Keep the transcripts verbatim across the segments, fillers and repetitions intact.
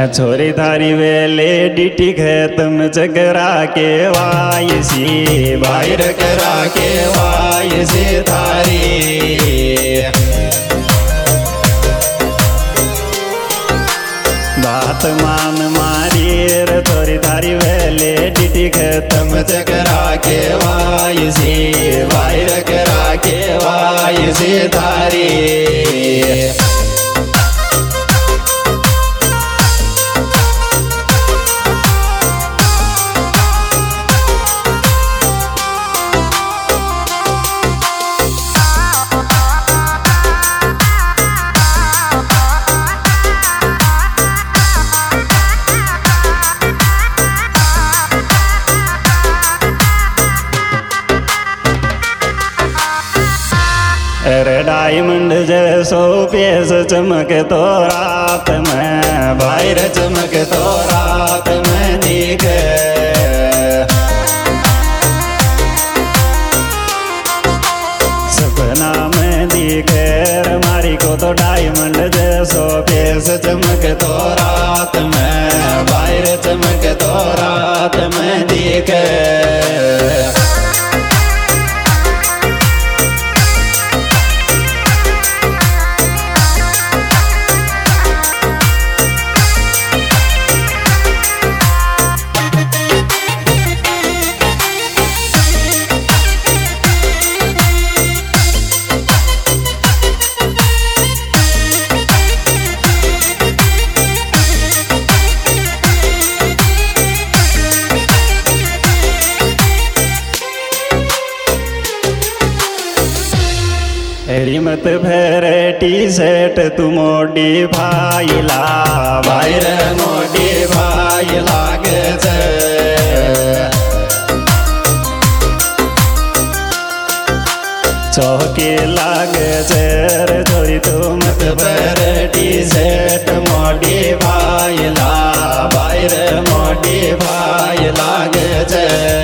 छोरी थारी वेले डिटी खत्म चकरा के वायसी बाहर करा के वायसी थारी बात मान मारी रे छोरी थारी वेले डिटी खत्म चकरा के वायसी बाहर करा के वायसी थारी अरे डायमंड जैसो पेश चमक तो रात में बाहर चमक तो रात में दिखे सपना में दिखे मारी को तो डायमंड जैसो पेश चमक तो रात में बाहर चमक तो रात में दिखे रिमत फेरे टी शर्ट तू मोडी भाईला बाहर मोडी भाई लागे छे चौकी लागे छे रे छोरी तू मत फेरे टी शर्ट मोडी भाईला बाहर मोडी भाई लागे छे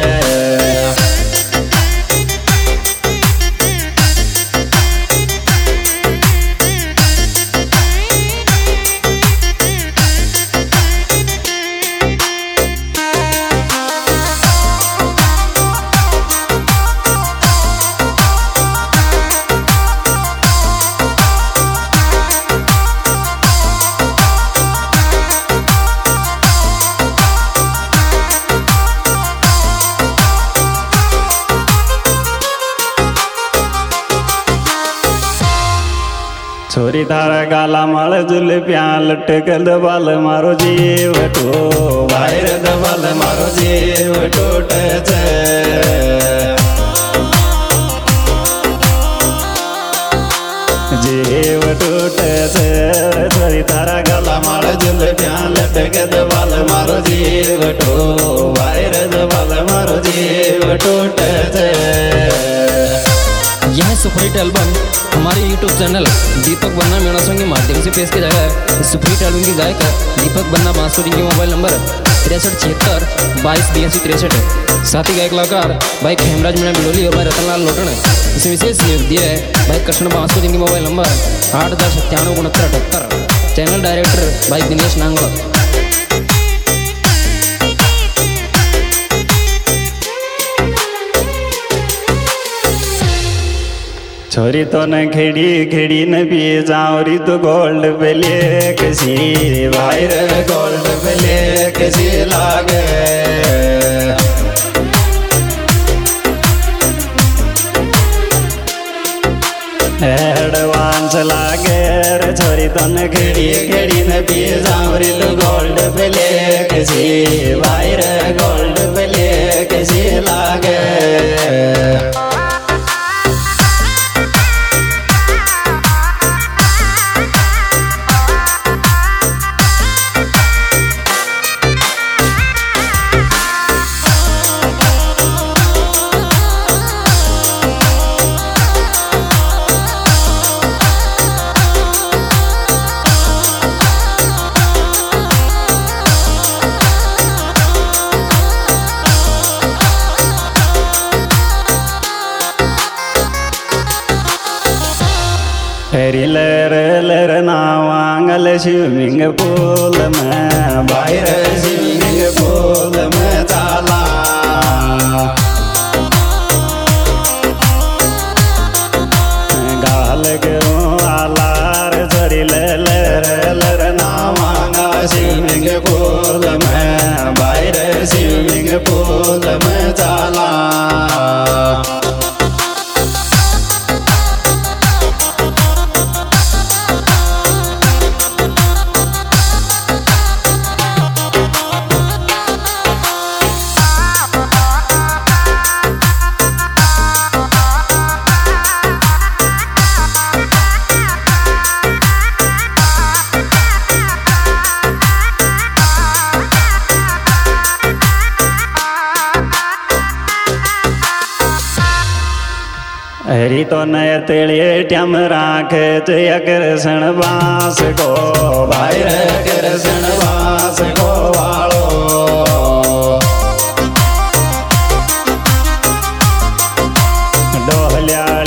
छोरी तारा गाला माल जुल्फिया लटकल दबाल मारो जीव टो बाहर दबाल मारो जीव टूट छे जीव टूट छे छोरी तारा गाला माल जुल्फिया लटकल दबाल मारो जीव टो बाहर दबाल मारो जीव टूट छे। यह सुपरहिट एल्बम हमारे यूट्यूब चैनल दीपक बन्ना मेरा सॉन्ग के माध्यम से पेश किया जा रहा है। इस सुपरहिट एल्बम के गायक दीपक बन्ना बांसुरी के मोबाइल नंबर तिरसठ छिहत्तर बाईस बयासी तिरसठ है। साथ ही गायक कलाकार भाई खेमराज मीणा बिडोली और भाई रतनलाल लोटन है। इसे विशेष सहयोग दिया है भाई कृष्ण बांसुरी के मोबाइल नंबर आठ दस सत्तानवे उनहत्तर अठहत्तर। चैनल डायरेक्टर भाई दिनेश नांगल। छोरी तो न खेड़ी खेड़ी न पी जाओरी तो गोल्ड पे ले किसी वायर गोल्ड पे ले किसी लागे एडवांस लागे रे छोरी तो न खेड़ी खेड़ी न पी जाओरी तो गोल्ड पे ले किसी वायर गोल्ड पे ले किसी लागे हरी लर लर नावांगल स्विमिंग पूल में बाहर स्विमिंग पूल में चाला गाल के आलार चढ़ी लर लर नावांगा स्विमिंग पूल में बाहर स्विमिंग पूल में चाला हरी तो नय तेलिए ट्यम राख जय कृष्ण वास को भाई कृष्ण वास को वालो डोहल्या